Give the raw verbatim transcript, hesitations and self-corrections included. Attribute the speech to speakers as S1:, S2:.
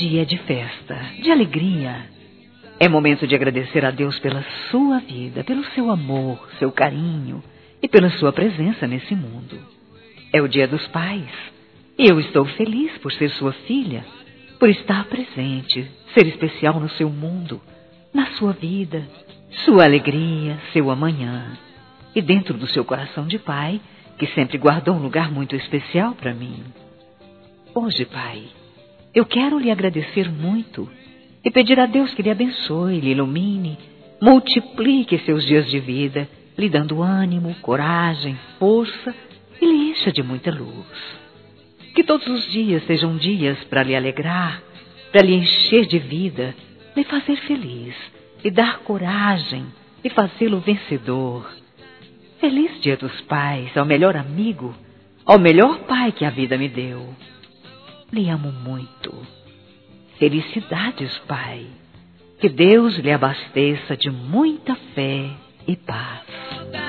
S1: dia é de festa, de alegria. É momento de agradecer a Deus pela sua vida, pelo seu amor, seu carinho e pela sua presença nesse mundo. É o Dia dos Pais e eu estou feliz por ser sua filha, por estar presente, ser especial no seu mundo, na sua vida, sua alegria, seu amanhã e dentro do seu coração de pai, que sempre guardou um lugar muito especial para mim. Hoje, Pai, eu quero lhe agradecer muito e pedir a Deus que lhe abençoe, lhe ilumine, multiplique seus dias de vida, lhe dando ânimo, coragem, força e lhe encha de muita luz. Que todos os dias sejam dias para lhe alegrar, para lhe encher de vida, lhe fazer feliz, lhe dar coragem e fazê-lo vencedor. Feliz Dia dos Pais, ao melhor amigo, ao melhor pai que a vida me deu. Lhe amo muito. Felicidades, Pai. Que Deus lhe abasteça de muita fé e paz.